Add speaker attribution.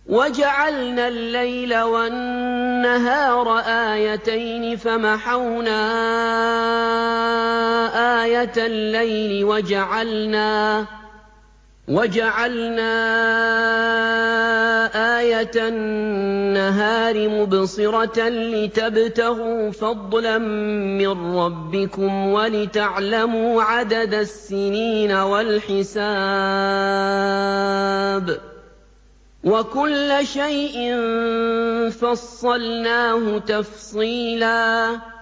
Speaker 1: وَجَعَلْنَا اللَّيْلَ وَالنَّهَارَ آيَتَيْنِ فَمَحَوْنَا آيَةَ اللَّيْلِ وَجَعَلْنَا آيَةَ النَّهَارِ مُبْصِرَةً لِّتَبْتَغُوا فَضْلًا مِّن رَّبِّكُمْ وَلِتَعْلَمُوا عَدَدَ السِّنِينَ وَالْحِسَابَ ۚ وَكُلَّ شَيْءٍ فَصَّلْنَاهُ تَفْصِيلًا